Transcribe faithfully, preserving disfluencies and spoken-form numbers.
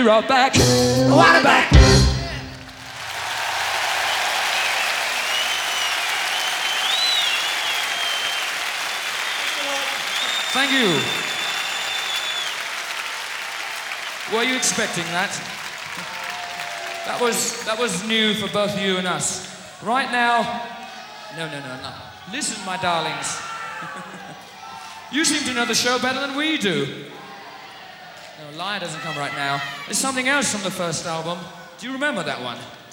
right back. Right back. Thank you. Were you expecting that? That was, that was new for both you and us. Right now, no, no, no, no. Listen, my darlings. You seem to know the show better than we do. No, Liar doesn't come right now. There's something else from the first album. Do you remember that one?